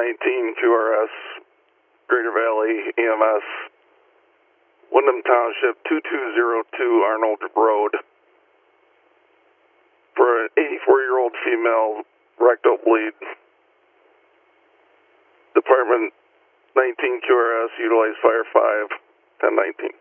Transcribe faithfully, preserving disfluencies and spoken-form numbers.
nineteen Q R S, Greater Valley E M S, Wyndham Township, two two zero two Arnold Road, for an eighty-four-year-old female rectal bleed. Department nineteen Q R S, utilize Fire five, ten nineteen.